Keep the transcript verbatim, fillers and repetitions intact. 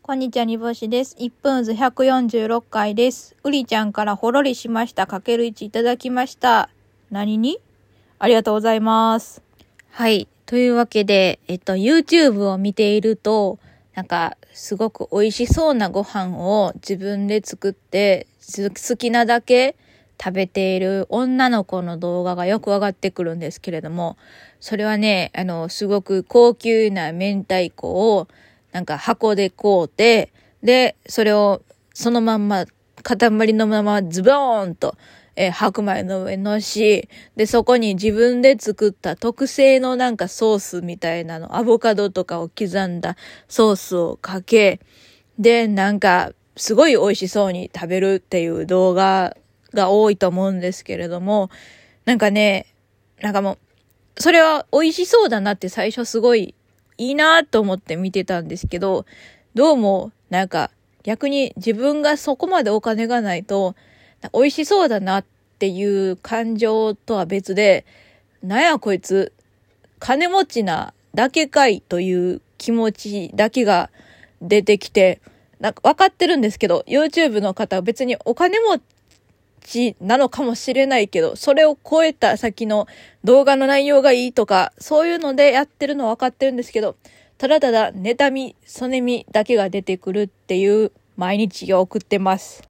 こんにちは、煮干しです。いっぷんずひゃくよんじゅうろっかいです。うりちゃんからほろりしました。かけるいちいただきました。何にありがとうございます。はい。というわけで、えっと、YouTube を見ていると、なんか、すごく美味しそうなご飯を自分で作って、好きなだけ食べている女の子の動画がよく上がってくるんですけれども、それはね、あの、すごく高級な明太子を、なんか箱で買うて、で、それをそのまんま、塊のままズボーンと、えー、白米の上にのし、で、そこに自分で作った特製のなんかソースみたいなの、アボカドとかを刻んだソースをかけ、で、なんか、すごい美味しそうに食べるっていう動画が多いと思うんですけれども、なんかね、なんかもう、それは美味しそうだなって最初すごいいいなと思って見てたんですけど、どうもなんか逆に自分がそこまでお金がないと美味しそうだなっていう感情とは別で、なんやこいつ金持ちなだけかいという気持ちだけが出てきて、なんか分かってるんですけど、 YouTube の方は別にお金持ちなのかもしれないけど、それを超えた先の動画の内容がいいとか、そういうのでやってるのは分かってるんですけど、ただただ妬み、そねみだけが出てくるっていう毎日を送ってます。